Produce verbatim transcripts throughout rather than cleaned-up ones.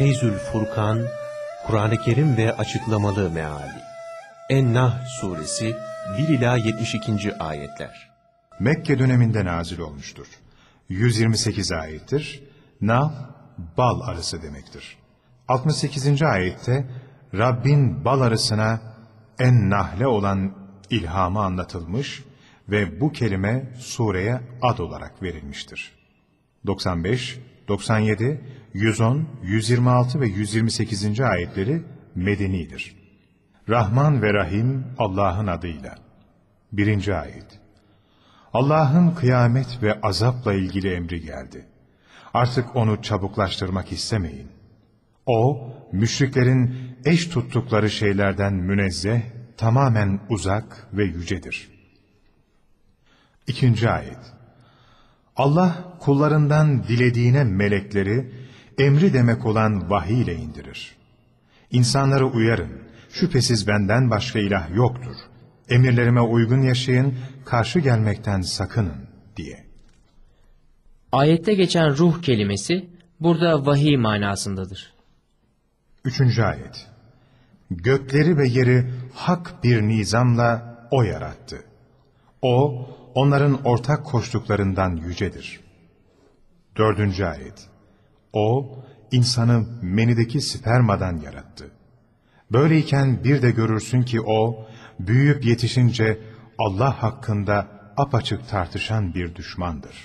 Feyzül Furkan, Kur'an-ı Kerim ve açıklamalı meali. En-Nahl suresi bir ila yetmiş ikinci ayetler. Mekke döneminde nazil olmuştur. yüz yirmi sekiz ayettir. Nahl, bal arısı demektir. altmış sekizinci ayette Rabbin bal arısına en-Nahl'e olan ilhamı anlatılmış ve bu kelime sureye ad olarak verilmiştir. doksan beş, doksan yedi, yüz on, yüz yirmi altı ve yüz yirmi sekizinci ayetleri medenidir. Rahman ve Rahim Allah'ın adıyla. birinci ayet. Allah'ın kıyamet ve azapla ilgili emri geldi. Artık onu çabuklaştırmak istemeyin. O, müşriklerin eş tuttukları şeylerden münezzeh, tamamen uzak ve yücedir. İkinci ayet. Allah kullarından dilediğine melekleri, emri demek olan vahiy ile indirir. İnsanları uyarın, şüphesiz benden başka ilah yoktur. Emirlerime uygun yaşayın, karşı gelmekten sakının diye. Ayette geçen ruh kelimesi burada vahiy manasındadır. Üçüncü ayet. Gökleri ve yeri hak bir nizamla O yarattı. O, onların ortak koştuklarından yücedir. Dördüncü ayet. O, insanı menideki spermadan yarattı. Böyleyken bir de görürsün ki o, büyüyüp yetişince Allah hakkında apaçık tartışan bir düşmandır.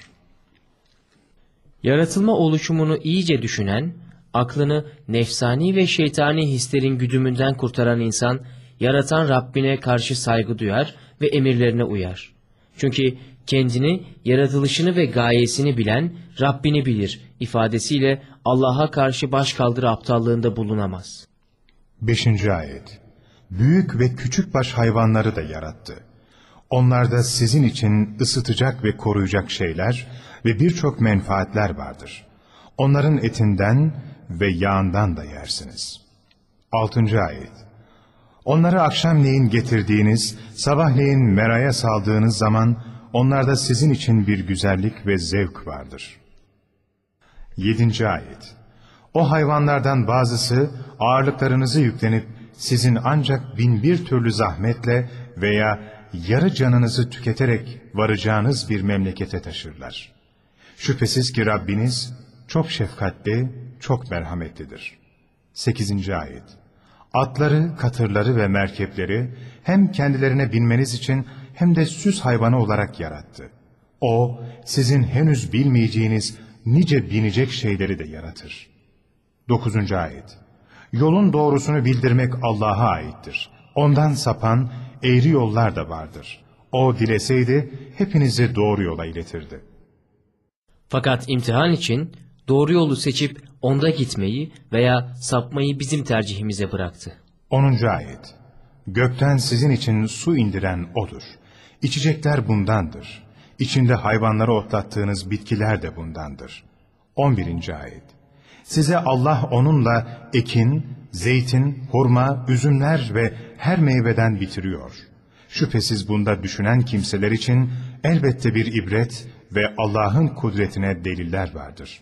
Yaratılma oluşumunu iyice düşünen, aklını nefsani ve şeytani hislerin güdümünden kurtaran insan, yaratan Rabbine karşı saygı duyar ve emirlerine uyar. Çünkü kendini, yaratılışını ve gayesini bilen Rabbini bilir ifadesiyle Allah'a karşı başkaldırı aptallığında bulunamaz. Beşinci ayet. Büyük ve küçük baş hayvanları da yarattı. Onlarda sizin için ısıtacak ve koruyacak şeyler ve birçok menfaatler vardır. Onların etinden ve yağından da yersiniz. Altıncı ayet. Onları akşamleyin getirdiğiniz, sabahleyin meraya saldığınız zaman onlarda sizin için bir güzellik ve zevk vardır. Yedinci ayet. O hayvanlardan bazısı ağırlıklarınızı yüklenip sizin ancak bin bir türlü zahmetle veya yarı canınızı tüketerek varacağınız bir memlekete taşırlar. Şüphesiz ki Rabbiniz çok şefkatli, çok merhametlidir. Sekizinci ayet. Atları, katırları ve merkepleri hem kendilerine binmeniz için hem de süs hayvanı olarak yarattı. O, sizin henüz bilmeyeceğiniz nice binecek şeyleri de yaratır. Dokuzuncu ayet. Yolun doğrusunu bildirmek Allah'a aittir. Ondan sapan eğri yollar da vardır. O dileseydi hepinizi doğru yola iletirdi. Fakat imtihan için doğru yolu seçip onda gitmeyi veya sapmayı bizim tercihimize bıraktı. onuncu ayet. Gökten sizin için su indiren O'dur. İçecekler bundandır. İçinde hayvanları otlattığınız bitkiler de bundandır. on birinci ayet. Size Allah onunla ekin, zeytin, hurma, üzümler ve her meyveden bitiriyor. Şüphesiz bunda düşünen kimseler için elbette bir ibret ve Allah'ın kudretine deliller vardır.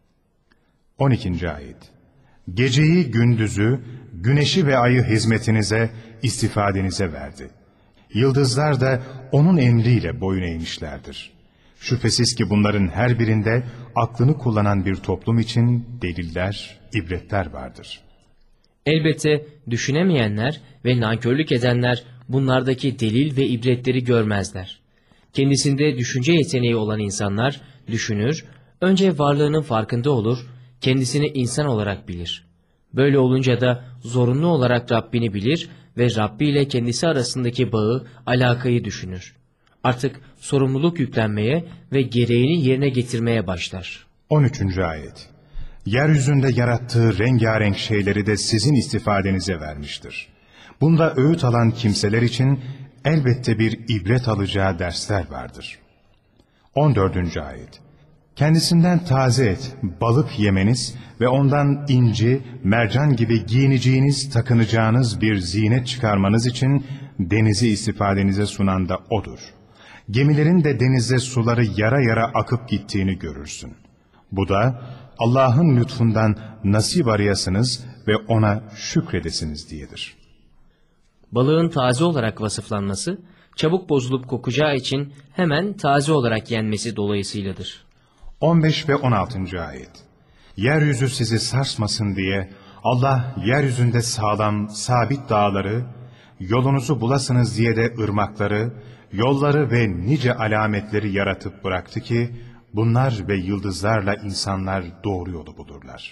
on ikinci ayet. Geceyi, gündüzü, güneşi ve ayı hizmetinize, istifadenize verdi. Yıldızlar da onun emriyle boyun eğmişlerdir. Şüphesiz ki bunların her birinde aklını kullanan bir toplum için deliller, ibretler vardır. Elbette düşünemeyenler ve nankörlük edenler bunlardaki delil ve ibretleri görmezler. Kendisinde düşünce yeteneği olan insanlar düşünür, önce varlığının farkında olur, kendisini insan olarak bilir. Böyle olunca da zorunlu olarak Rabbini bilir ve Rabbi ile kendisi arasındaki bağı, alakayı düşünür. Artık sorumluluk yüklenmeye ve gereğini yerine getirmeye başlar. on üçüncü ayet. Yeryüzünde yarattığı rengarenk şeyleri de sizin istifadenize vermiştir. Bunda öğüt alan kimseler için elbette bir ibret alacağı dersler vardır. on dördüncü ayet. Kendisinden taze et, balık yemeniz ve ondan inci, mercan gibi giyineceğiniz, takınacağınız bir zinet çıkarmanız için denizi istifadenize sunan da O'dur. Gemilerin de denizde suları yara yara akıp gittiğini görürsün. Bu da Allah'ın lütfundan nasip arayasınız ve ona şükredesiniz diyedir. Balığın taze olarak vasıflanması, çabuk bozulup kokacağı için hemen taze olarak yenmesi dolayısıyladır. on beş ve on altıncı ayet. Yeryüzü sizi sarsmasın diye Allah yeryüzünde sağlam, sabit dağları, yolunuzu bulasınız diye de ırmakları, yolları ve nice alametleri yaratıp bıraktı ki, bunlar ve yıldızlarla insanlar doğru yolu bulurlar.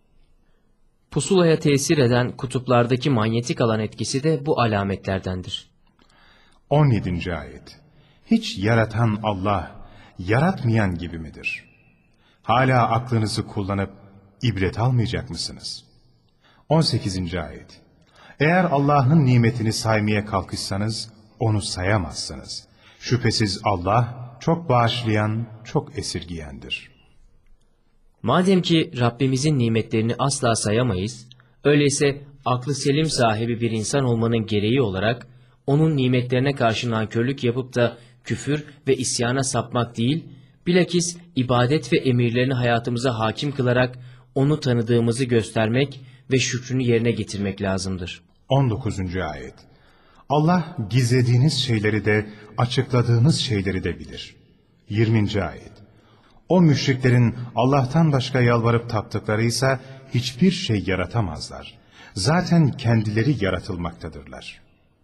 Pusulaya tesir eden kutuplardaki manyetik alan etkisi de bu alametlerdendir. on yedinci ayet. Hiç yaratan Allah, yaratmayan gibi midir? Hala aklınızı kullanıp ibret almayacak mısınız? on sekizinci ayet. Eğer Allah'ın nimetini saymaya kalkışsanız, onu sayamazsınız. Şüphesiz Allah, çok bağışlayan, çok esirgiyendir. Madem ki Rabbimizin nimetlerini asla sayamayız, öyleyse aklı selim sahibi bir insan olmanın gereği olarak, onun nimetlerine karşı nankörlük yapıp da küfür ve isyana sapmak değil, bilakis ibadet ve emirlerini hayatımıza hakim kılarak onu tanıdığımızı göstermek ve şükrünü yerine getirmek lazımdır. on dokuzuncu ayet. Allah gizlediğiniz şeyleri de açıkladığınız şeyleri de bilir. yirminci ayet. O müşriklerin Allah'tan başka yalvarıp taptıklarıysa hiçbir şey yaratamazlar. Zaten kendileri yaratılmaktadırlar.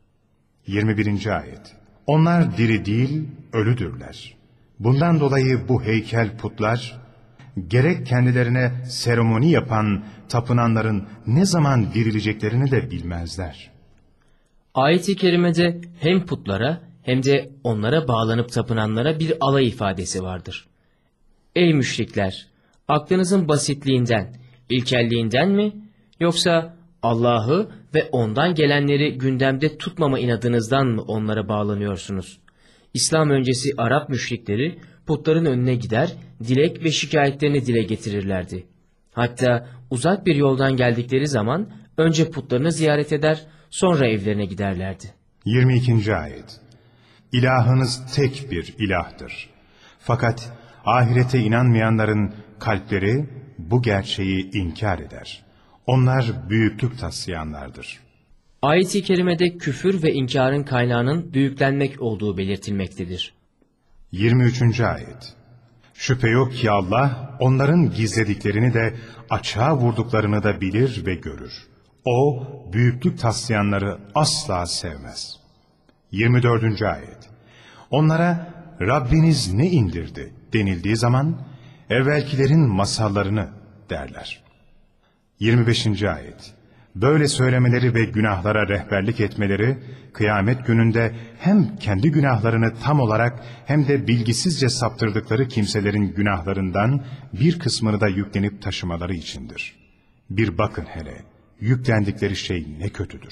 yirmi birinci ayet. Onlar diri değil, ölüdürler. Bundan dolayı bu heykel putlar, gerek kendilerine seremoni yapan tapınanların ne zaman dirileceklerini de bilmezler. Ayet-i kerimede hem putlara hem de onlara bağlanıp tapınanlara bir alay ifadesi vardır. Ey müşrikler! Aklınızın basitliğinden, ilkelliğinden mi, yoksa Allah'ı ve ondan gelenleri gündemde tutmama inadınızdan mı onlara bağlanıyorsunuz? İslam öncesi Arap müşrikleri putların önüne gider, dilek ve şikayetlerini dile getirirlerdi. Hatta uzak bir yoldan geldikleri zaman önce putlarını ziyaret eder, sonra evlerine giderlerdi. yirmi ikinci ayet. İlahınız tek bir ilahtır. Fakat ahirete inanmayanların kalpleri bu gerçeği inkar eder. Onlar büyüklük taslayanlardır. Ayet-i kerimede küfür ve inkarın kaynağının büyüklenmek olduğu belirtilmektedir. yirmi üçüncü ayet. Şüphe yok ki Allah onların gizlediklerini de açığa vurduklarını da bilir ve görür. O büyüklük taslayanları asla sevmez. yirmi dördüncü ayet. Onlara Rabbiniz ne indirdi denildiği zaman evvelkilerin masallarını derler. yirmi beşinci ayet. Böyle söylemeleri ve günahlara rehberlik etmeleri, kıyamet gününde hem kendi günahlarını tam olarak hem de bilgisizce saptırdıkları kimselerin günahlarından bir kısmını da yüklenip taşımaları içindir. Bir bakın hele, yüklendikleri şey ne kötüdür.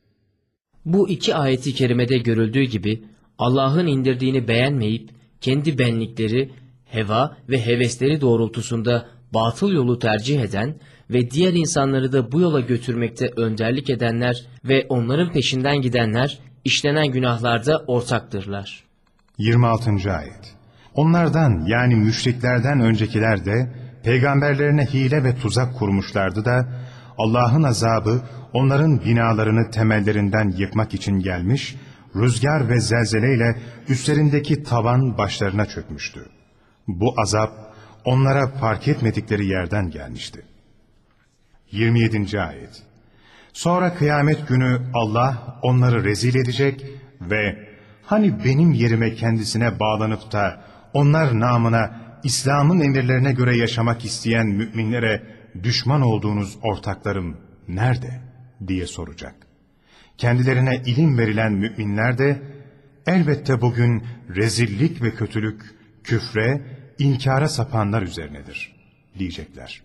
Bu iki ayeti kerimede görüldüğü gibi Allah'ın indirdiğini beğenmeyip kendi benlikleri, heva ve hevesleri doğrultusunda batıl yolu tercih eden ve diğer insanları da bu yola götürmekte önderlik edenler ve onların peşinden gidenler işlenen günahlarda ortaktırlar. yirmi altıncı ayet. Onlardan yani müşriklerden öncekiler de peygamberlerine hile ve tuzak kurmuşlardı da Allah'ın azabı onların binalarını temellerinden yıkmak için gelmiş, rüzgar ve zelzeleyle üstlerindeki tavan başlarına çökmüştü. Bu azap onlara fark etmedikleri yerden gelmişti. yirmi yedinci ayet. Sonra kıyamet günü Allah onları rezil edecek ve hani benim yerime kendisine bağlanıp da onlar namına İslam'ın emirlerine göre yaşamak isteyen müminlere düşman olduğunuz ortaklarım nerede diye soracak. Kendilerine ilim verilen müminler de elbette bugün rezillik ve kötülük, küfre, inkara sapanlar üzerinedir diyecekler.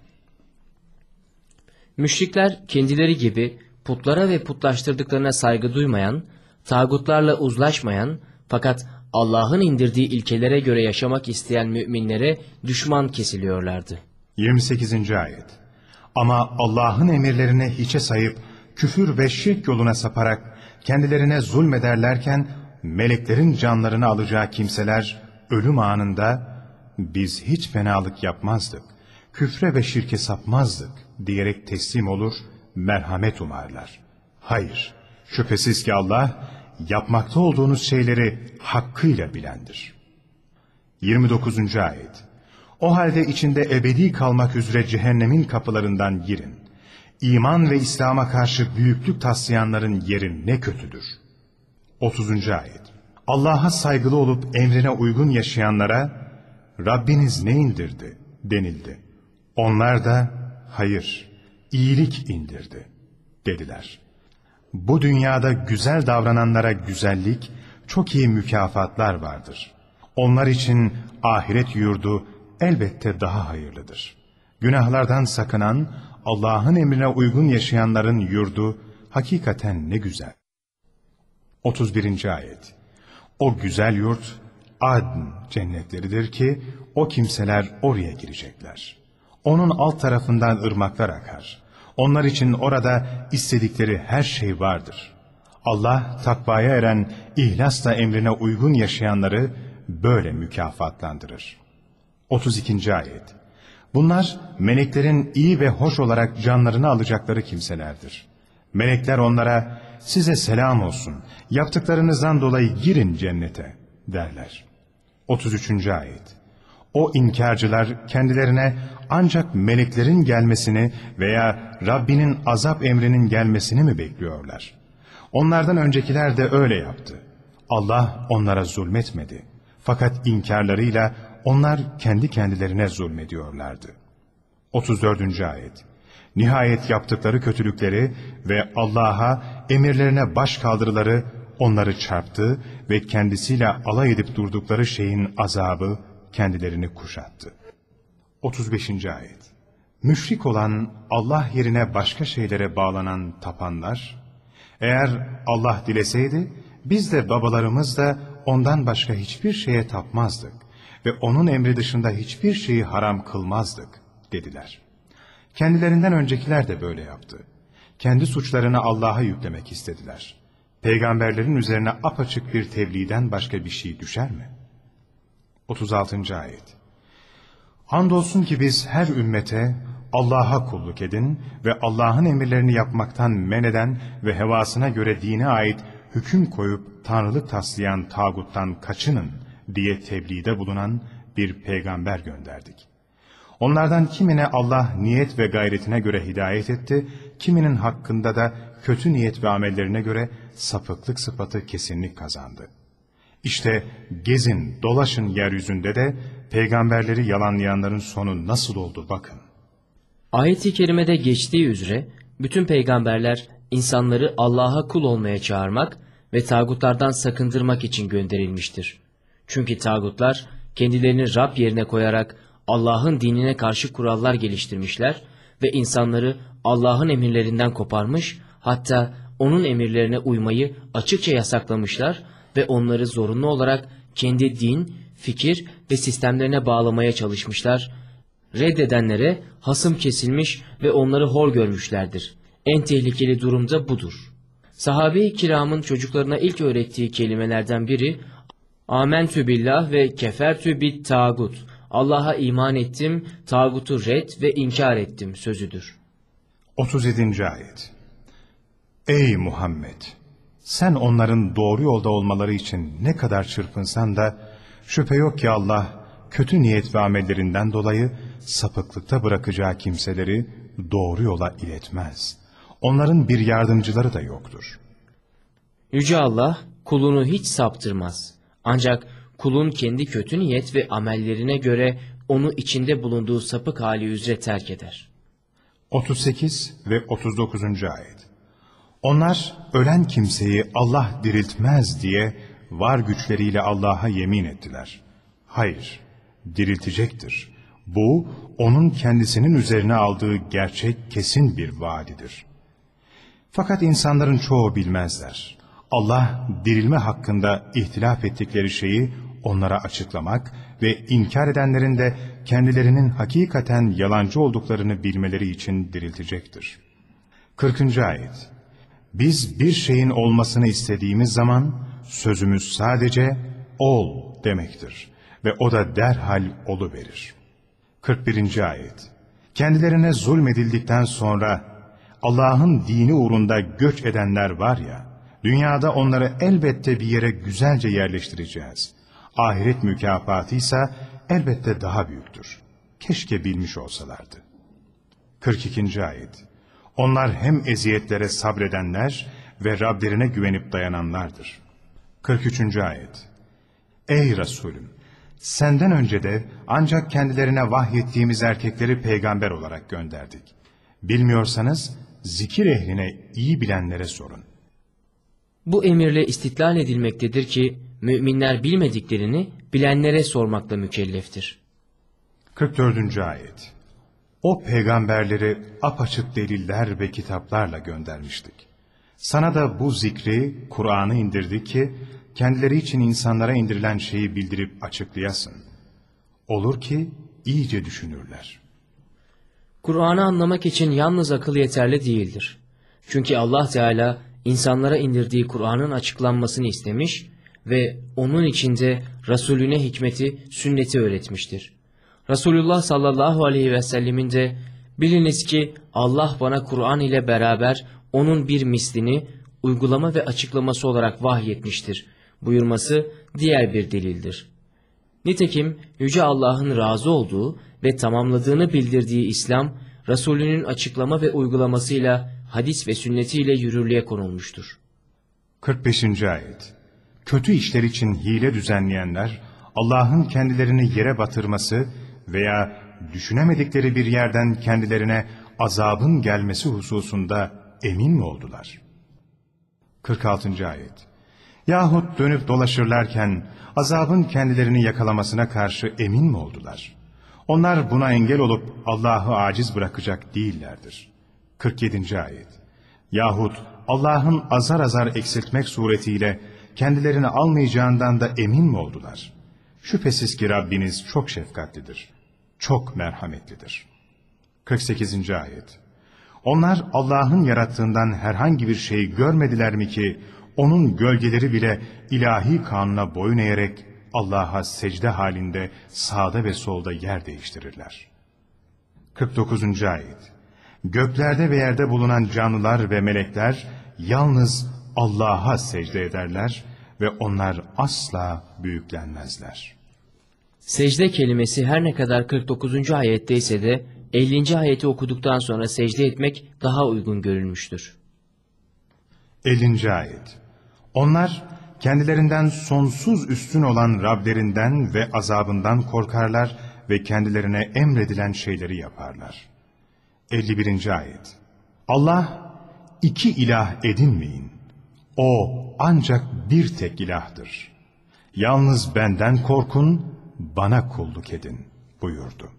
Müşrikler kendileri gibi putlara ve putlaştırdıklarına saygı duymayan, tağutlarla uzlaşmayan fakat Allah'ın indirdiği ilkelere göre yaşamak isteyen müminlere düşman kesiliyorlardı. yirmi sekizinci ayet. Ama Allah'ın emirlerini hiçe sayıp küfür ve şirk yoluna saparak kendilerine zulmederlerken meleklerin canlarını alacağı kimseler ölüm anında biz hiç fenalık yapmazdık. küfre ve şirke sapmazdık diyerek teslim olur, merhamet umarlar. Hayır, şüphesiz ki Allah yapmakta olduğunuz şeyleri hakkıyla bilendir. yirmi dokuzuncu ayet. O halde içinde ebedi kalmak üzere cehennemin kapılarından girin. İman ve İslam'a karşı büyüklük taslayanların yeri ne kötüdür. otuzuncu ayet. Allah'a saygılı olup emrine uygun yaşayanlara Rabbiniz ne indirdi denildi. Onlar da hayır, iyilik indirdi dediler. Bu dünyada güzel davrananlara güzellik, çok iyi mükafatlar vardır. Onlar için ahiret yurdu elbette daha hayırlıdır. Günahlardan sakınan, Allah'ın emrine uygun yaşayanların yurdu hakikaten ne güzel. otuz birinci ayet. O güzel yurt Adn cennetleridir ki o kimseler oraya girecekler. Onun alt tarafından ırmaklar akar. Onlar için orada istedikleri her şey vardır. Allah takvaya eren, ihlasla emrine uygun yaşayanları böyle mükafatlandırır. otuz ikinci ayet. Bunlar meleklerin iyi ve hoş olarak canlarını alacakları kimselerdir. Melekler onlara size selam olsun, yaptıklarınızdan dolayı girin cennete derler. otuz üçüncü ayet. O inkarcılar kendilerine ancak meleklerin gelmesini veya Rabbinin azap emrinin gelmesini mi bekliyorlar? Onlardan öncekiler de öyle yaptı. Allah onlara zulmetmedi. Fakat inkarlarıyla onlar kendi kendilerine zulmediyorlardı. otuz dördüncü ayet. Nihayet yaptıkları kötülükleri ve Allah'a emirlerine baş kaldırıları onları çarptı ve kendisiyle alay edip durdukları şeyin azabı kendilerini kuşattı. otuz beşinci ayet. Müşrik olan, Allah yerine başka şeylere bağlanan tapanlar, eğer Allah dileseydi biz de babalarımız da ondan başka hiçbir şeye tapmazdık ve onun emri dışında hiçbir şeyi haram kılmazdık dediler. Kendilerinden öncekiler de böyle yaptı. Kendi suçlarını Allah'a yüklemek istediler. Peygamberlerin üzerine apaçık bir tebliğden başka bir şey düşer mi? otuz altıncı ayet. Andolsun ki biz her ümmete Allah'a kulluk edin ve Allah'ın emirlerini yapmaktan men eden ve hevasına göre dine ait hüküm koyup tanrılık taslayan tağuttan kaçının diye tebliğde bulunan bir peygamber gönderdik. Onlardan kimine Allah niyet ve gayretine göre hidayet etti, kiminin hakkında da kötü niyet ve amellerine göre sapıklık sıfatı kesinlik kazandı. İşte gezin, dolaşın yeryüzünde de peygamberleri yalanlayanların sonu nasıl oldu bakın. Ayet-i kerimede geçtiği üzere bütün peygamberler insanları Allah'a kul olmaya çağırmak ve tağutlardan sakındırmak için gönderilmiştir. Çünkü tağutlar kendilerini Rab yerine koyarak Allah'ın dinine karşı kurallar geliştirmişler ve insanları Allah'ın emirlerinden koparmış, hatta onun emirlerine uymayı açıkça yasaklamışlar ve onları zorunlu olarak kendi din, fikir ve sistemlerine bağlamaya çalışmışlar. Reddedenlere hasım kesilmiş ve onları hor görmüşlerdir. En tehlikeli durum da budur. Sahabe-i kiramın çocuklarına ilk öğrettiği kelimelerden biri Âmentü billah ve kefertü bit tağut. Allah'a iman ettim, tağutu red ve inkar ettim sözüdür. otuz yedinci ayet. Ey Muhammed! Sen onların doğru yolda olmaları için ne kadar çırpınsan da şüphe yok ki Allah kötü niyet ve amellerinden dolayı sapıklıkta bırakacağı kimseleri doğru yola iletmez. Onların bir yardımcıları da yoktur. Yüce Allah kulunu hiç saptırmaz. Ancak kulun kendi kötü niyet ve amellerine göre onu içinde bulunduğu sapık hali üzere terk eder. otuz sekiz ve otuz dokuzuncu ayet. Onlar ölen kimseyi Allah diriltmez diye var güçleriyle Allah'a yemin ettiler. Hayır, diriltecektir. Bu, onun kendisinin üzerine aldığı gerçek kesin bir vaadidir. Fakat insanların çoğu bilmezler. Allah dirilme hakkında ihtilaf ettikleri şeyi onlara açıklamak ve inkar edenlerin de kendilerinin hakikaten yalancı olduklarını bilmeleri için diriltecektir. kırkıncı ayet. Biz bir şeyin olmasını istediğimiz zaman sözümüz sadece ol demektir ve o da derhal oluverir. kırk birinci ayet. kendilerine zulmedildikten sonra Allah'ın dini uğrunda göç edenler var ya, dünyada onları elbette bir yere güzelce yerleştireceğiz. Ahiret mükafatı ise elbette daha büyüktür. Keşke bilmiş olsalardı. kırk ikinci ayet. Onlar hem eziyetlere sabredenler ve Rablerine güvenip dayananlardır. kırk üçüncü ayet. Ey Resulüm! Senden önce de ancak kendilerine vahyettiğimiz erkekleri peygamber olarak gönderdik. Bilmiyorsanız zikir ehline, iyi bilenlere sorun. Bu emirle istitlal edilmektedir ki müminler bilmediklerini bilenlere sormakla mükelleftir. kırk dördüncü ayet. O peygamberleri apaçık deliller ve kitaplarla göndermiştik. Sana da bu zikri, Kur'an'ı indirdik ki kendileri için insanlara indirilen şeyi bildirip açıklayasın. Olur ki iyice düşünürler. Kur'an'ı anlamak için yalnız akıl yeterli değildir. Çünkü Allah Teala insanlara indirdiği Kur'an'ın açıklanmasını istemiş ve onun içinde Resulüne hikmeti, sünneti öğretmiştir. Resulullah sallallahu aleyhi ve sellemin de biliniz ki Allah bana Kur'an ile beraber onun bir mislini uygulama ve açıklaması olarak vahyetmiştir buyurması diğer bir delildir. Nitekim Yüce Allah'ın razı olduğu ve tamamladığını bildirdiği İslam, Resulünün açıklama ve uygulamasıyla hadis ve sünnetiyle yürürlüğe konulmuştur. kırk beşinci ayet. Kötü işler için hile düzenleyenler, Allah'ın kendilerini yere batırması veya düşünemedikleri bir yerden kendilerine azabın gelmesi hususunda emin mi oldular? kırk altıncı ayet. Yahut dönüp dolaşırlarken azabın kendilerini yakalamasına karşı emin mi oldular? Onlar buna engel olup Allah'ı aciz bırakacak değillerdir. kırk yedinci ayet. Yahut Allah'ın azar azar eksiltmek suretiyle kendilerini almayacağından da emin mi oldular? Şüphesiz ki Rabbiniz çok şefkatlidir, çok merhametlidir. kırk sekizinci ayet. Onlar Allah'ın yarattığından herhangi bir şey görmediler mi ki onun gölgeleri bile ilahi kanuna boyun eğerek Allah'a secde halinde sağda ve solda yer değiştirirler. kırk dokuzuncu ayet. Göklerde ve yerde bulunan canlılar ve melekler yalnız Allah'a secde ederler ve onlar asla büyüklenmezler. Secde kelimesi her ne kadar kırk dokuzuncu ayette ise de ellinci ayeti okuduktan sonra secde etmek daha uygun görülmüştür. ellinci ayet. Onlar kendilerinden sonsuz üstün olan Rablerinden ve azabından korkarlar ve kendilerine emredilen şeyleri yaparlar. elli birinci ayet. Allah, iki ilah edinmeyin. O ancak bir tek ilahdır. Yalnız benden korkun, bana kulluk edin buyurdu.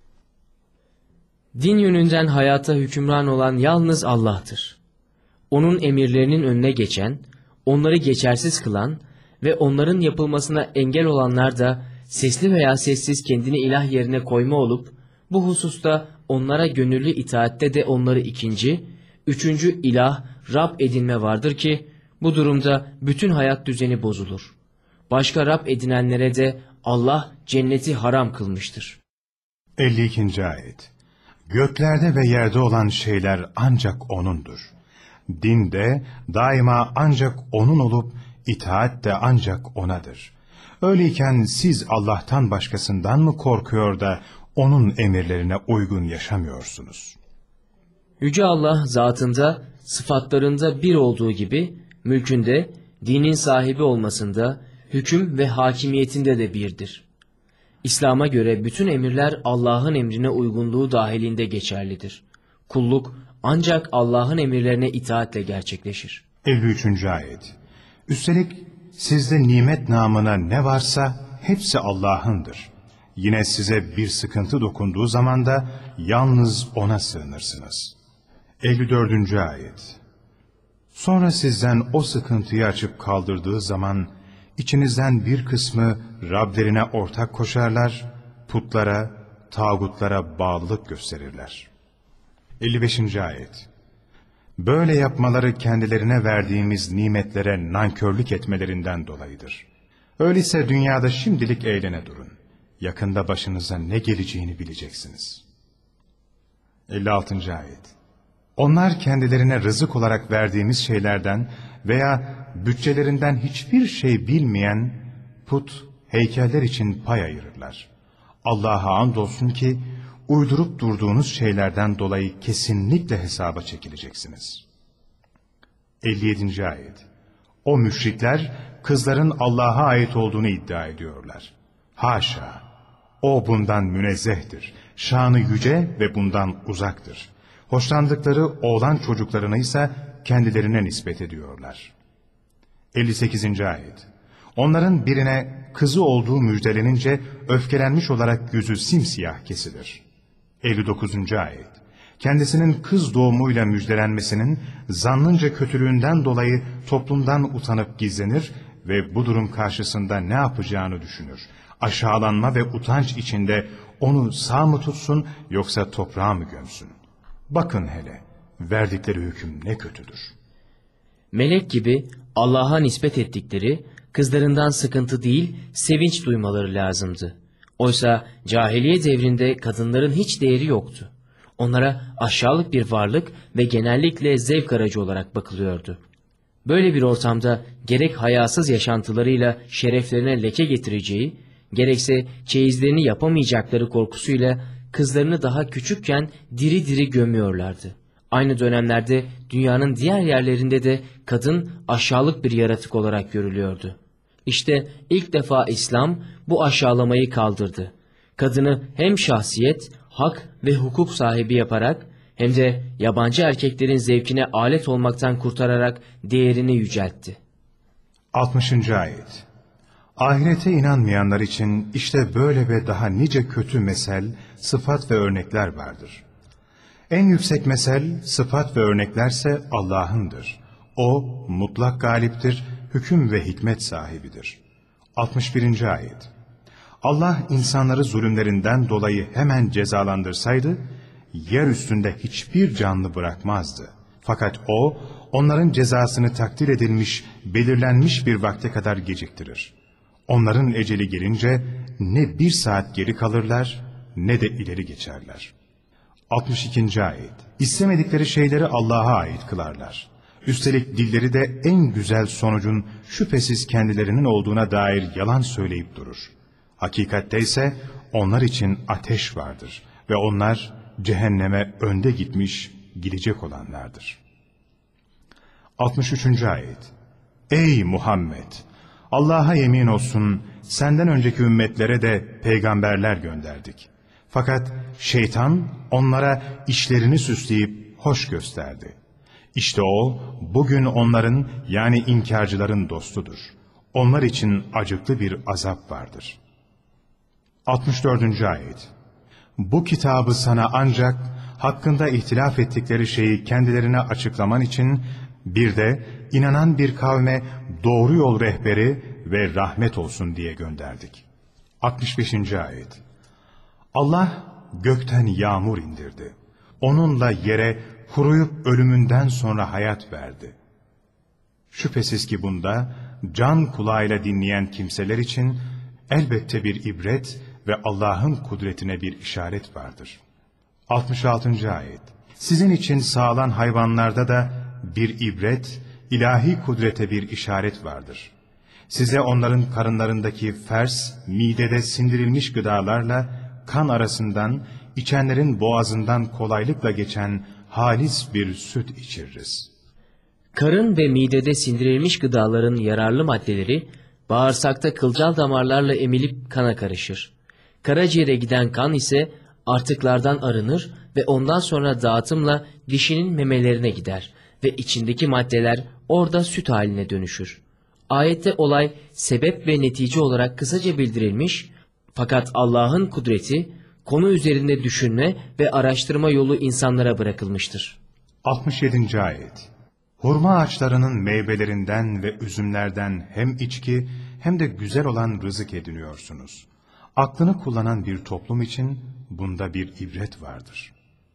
Din yönünden hayata hükümran olan yalnız Allah'tır. Onun emirlerinin önüne geçen, onları geçersiz kılan ve onların yapılmasına engel olanlar da sesli veya sessiz kendini ilah yerine koyma olup, bu hususta onlara gönüllü itaatte de onları ikinci, üçüncü ilah, Rab edinme vardır ki, bu durumda bütün hayat düzeni bozulur. Başka Rab edinenlere de Allah cenneti haram kılmıştır. elli ikinci ayet. Göklerde ve yerde olan şeyler ancak O'nundur. Din de daima ancak O'nun olup itaat de ancak O'nadır. Öyleyken siz Allah'tan başkasından mı korkuyor da O'nun emirlerine uygun yaşamıyorsunuz? Yüce Allah zatında, sıfatlarında bir olduğu gibi, mülkünde, dinin sahibi olmasında, hüküm ve hakimiyetinde de birdir. İslam'a göre bütün emirler Allah'ın emrine uygunluğu dahilinde geçerlidir. Kulluk ancak Allah'ın emirlerine itaatle gerçekleşir. elli üçüncü ayet. Üstelik sizde nimet namına ne varsa hepsi Allah'ındır. Yine size bir sıkıntı dokunduğu zaman da yalnız O'na sığınırsınız. elli dördüncü ayet. Sonra sizden o sıkıntıyı açıp kaldırdığı zaman içinizden bir kısmı Rablerine ortak koşarlar, putlara, tağutlara bağlılık gösterirler. elli beşinci ayet. Böyle yapmaları kendilerine verdiğimiz nimetlere nankörlük etmelerinden dolayıdır. Öyleyse dünyada şimdilik eğlene durun. Yakında başınıza ne geleceğini bileceksiniz. elli altıncı ayet. Onlar kendilerine rızık olarak verdiğimiz şeylerden veya bütçelerinden hiçbir şey bilmeyen put, heykeller için pay ayırırlar. Allah'a andolsun ki uydurup durduğunuz şeylerden dolayı kesinlikle hesaba çekileceksiniz. elli yedinci ayet. O müşrikler kızların Allah'a ait olduğunu iddia ediyorlar. Haşa! O bundan münezzehtir. Şanı yüce ve bundan uzaktır. Hoşlandıkları oğlan çocuklarını ise kendilerine nispet ediyorlar. elli sekizinci ayet. Onların birine kızı olduğu müjdelenince öfkelenmiş olarak yüzü simsiyah kesilir. elli dokuzuncu ayet. Kendisinin kız doğumuyla müjdelenmesinin zannınca kötülüğünden dolayı toplumdan utanıp gizlenir ve bu durum karşısında ne yapacağını düşünür. Aşağılanma ve utanç içinde onu sağ mı tutsun yoksa toprağa mı gömsün? Bakın hele, verdikleri hüküm ne kötüdür. Melek gibi Allah'a nispet ettikleri, kızlarından sıkıntı değil, sevinç duymaları lazımdı. Oysa cahiliye devrinde kadınların hiç değeri yoktu. Onlara aşağılık bir varlık ve genellikle zevk aracı olarak bakılıyordu. Böyle bir ortamda gerek hayasız yaşantılarıyla şereflerine leke getireceği, gerekse çeyizlerini yapamayacakları korkusuyla kızlarını daha küçükken diri diri gömüyorlardı. Aynı dönemlerde dünyanın diğer yerlerinde de kadın aşağılık bir yaratık olarak görülüyordu. İşte ilk defa İslam bu aşağılamayı kaldırdı. Kadını hem şahsiyet, hak ve hukuk sahibi yaparak hem de yabancı erkeklerin zevkine alet olmaktan kurtararak değerini yüceltti. altmışıncı ayet. Ahirete inanmayanlar için işte böyle ve daha nice kötü mesel, sıfat ve örnekler vardır. En yüksek mesel, sıfat ve örneklerse Allah'ındır. O mutlak galiptir, hüküm ve hikmet sahibidir. altmış birinci ayet. Allah insanları zulümlerinden dolayı hemen cezalandırsaydı, yer üstünde hiçbir canlı bırakmazdı. Fakat O, onların cezasını takdir edilmiş, belirlenmiş bir vakte kadar geciktirir. Onların eceli gelince ne bir saat geri kalırlar, ne de ileri geçerler. altmış ikinci ayet. İstemedikleri şeyleri Allah'a ait kılarlar. Üstelik dilleri de en güzel sonucun şüphesiz kendilerinin olduğuna dair yalan söyleyip durur. Hakikatte ise onlar için ateş vardır ve onlar cehenneme önde gitmiş, gidecek olanlardır. altmış üçüncü ayet. Ey Muhammed! Allah'a yemin olsun, senden önceki ümmetlere de peygamberler gönderdik. Fakat şeytan onlara işlerini süsleyip hoş gösterdi. İşte o, bugün onların yani inkarcıların dostudur. Onlar için acıklı bir azap vardır. altmış dördüncü ayet. Bu kitabı sana ancak hakkında ihtilaf ettikleri şeyi kendilerine açıklaman için bir de inanan bir kavme doğru yol rehberi ve rahmet olsun diye gönderdik. altmış beşinci ayet. Allah gökten yağmur indirdi. Onunla yere kuruyup ölümünden sonra hayat verdi. Şüphesiz ki bunda can kulağıyla dinleyen kimseler için elbette bir ibret ve Allah'ın kudretine bir işaret vardır. altmış altıncı ayet. Sizin için sağılan hayvanlarda da bir ibret, ilahi kudrete bir işaret vardır. Size onların karınlarındaki fers, midede sindirilmiş gıdalarla kan arasından, içenlerin boğazından kolaylıkla geçen halis bir süt içiririz. Karın ve midede sindirilmiş gıdaların yararlı maddeleri, bağırsakta kılcal damarlarla emilip kana karışır. Karaciğere giden kan ise artıklardan arınır ve ondan sonra dağıtımla dişinin memelerine gider ve içindeki maddeler orada süt haline dönüşür. Ayette olay sebep ve netice olarak kısaca bildirilmiş, fakat Allah'ın kudreti, konu üzerinde düşünme ve araştırma yolu insanlara bırakılmıştır. altmış yedinci ayet. Hurma ağaçlarının meyvelerinden ve üzümlerden hem içki hem de güzel olan rızık ediniyorsunuz. Aklını kullanan bir toplum için bunda bir ibret vardır.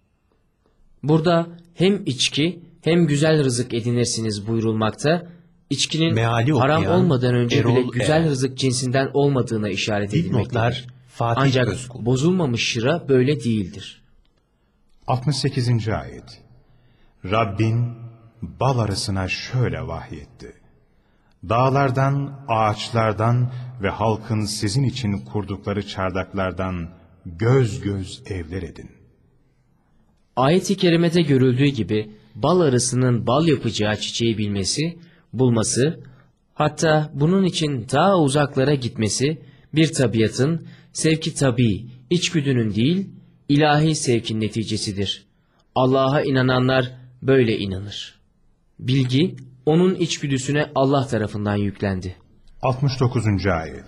Burada hem içki hem güzel rızık edinirsiniz buyurulmakta, içkinin Meali haram okuyan olmadan önce Erol bile güzel Er. rızık cinsinden olmadığına işaret edilmektedir. Dipnotlar Fatih Ancak Özkul. bozulmamış şıra böyle değildir. altmış sekizinci ayet. Rabbin bal arısına şöyle vahyetti. Dağlardan, ağaçlardan ve halkın sizin için kurdukları çardaklardan göz göz evler edin. Ayet-i kerimede görüldüğü gibi bal arısının bal yapacağı çiçeği bilmesi, bulması, hatta bunun için daha uzaklara gitmesi bir tabiatın, sevki tabii, içgüdünün değil, ilahi sevkin neticesidir. Allah'a inananlar böyle inanır. Bilgi, onun içgüdüsüne Allah tarafından yüklendi. altmış dokuzuncu ayet.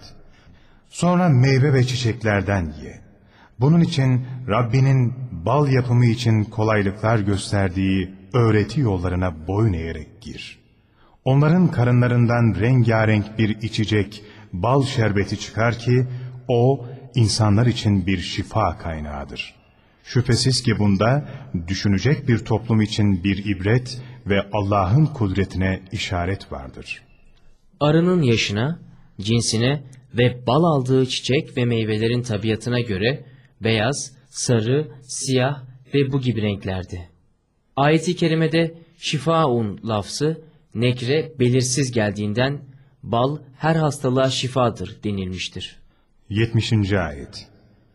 Sonra meyve ve çiçeklerden ye. Bunun için Rabbinin bal yapımı için kolaylıklar gösterdiği öğreti yollarına boyun eğerek gir. Onların karınlarından rengarenk bir içecek, bal şerbeti çıkar ki, o insanlar için bir şifa kaynağıdır. Şüphesiz ki bunda düşünecek bir toplum için bir ibret ve Allah'ın kudretine işaret vardır. Arının yaşına, cinsine ve bal aldığı çiçek ve meyvelerin tabiatına göre beyaz, sarı, siyah ve bu gibi renklerdi. Ayet-i kerimede şifaun lafzı nekre belirsiz geldiğinden bal her hastalığa şifadır denilmiştir. yetmişinci ayet.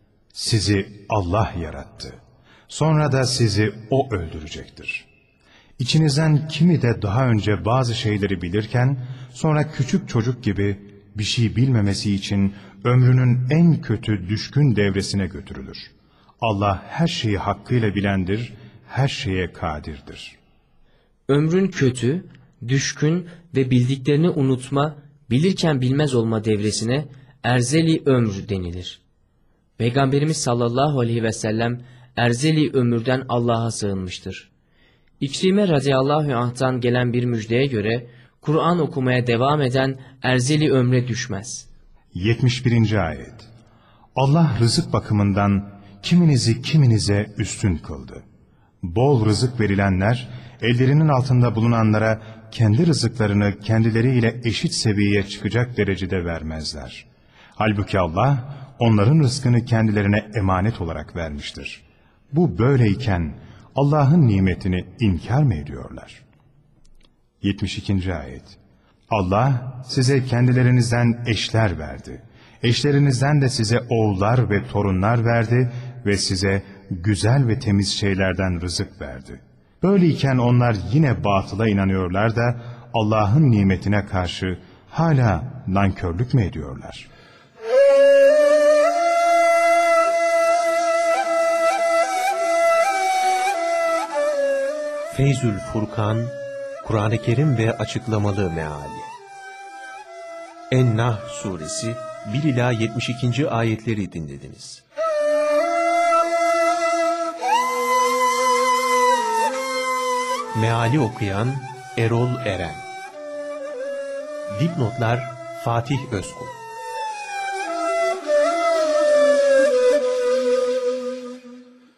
Sizi Allah yarattı. Sonra da sizi O öldürecektir. İçinizden kimi de daha önce bazı şeyleri bilirken, sonra küçük çocuk gibi bir şey bilmemesi için ömrünün en kötü düşkün devresine götürülür. Allah her şeyi hakkıyla bilendir, her şeye kadirdir. Ömrün kötü, düşkün ve bildiklerini unutma, bilirken bilmez olma devresine erzeli ömür denilir. Peygamberimiz sallallahu aleyhi ve sellem erzeli ömürden Allah'a sığınmıştır. İkrime radıyallahu anh'tan gelen bir müjdeye göre Kur'an okumaya devam eden erzeli ömre düşmez. yetmiş birinci ayet. Allah rızık bakımından kiminizi kiminize üstün kıldı. Bol rızık verilenler, ellerinin altında bulunanlara kendi rızıklarını kendileriyle eşit seviyeye çıkacak derecede vermezler. Halbuki Allah, onların rızkını kendilerine emanet olarak vermiştir. Bu böyleyken Allah'ın nimetini inkar mı ediyorlar? yetmiş ikinci ayet. Allah size kendilerinizden eşler verdi. Eşlerinizden de size oğullar ve torunlar verdi ve size güzel ve temiz şeylerden rızık verdi. Böyleyken onlar yine batıla inanıyorlar da Allah'ın nimetine karşı hala nankörlük mü ediyorlar? Feyzül Furkan, Kur'an-ı Kerim ve açıklamalı meali. En-Nahl suresi bir ila yetmiş ikinci ayetleri dinlediniz. Meali okuyan Erol Eren. Dipnotlar Fatih Özkul.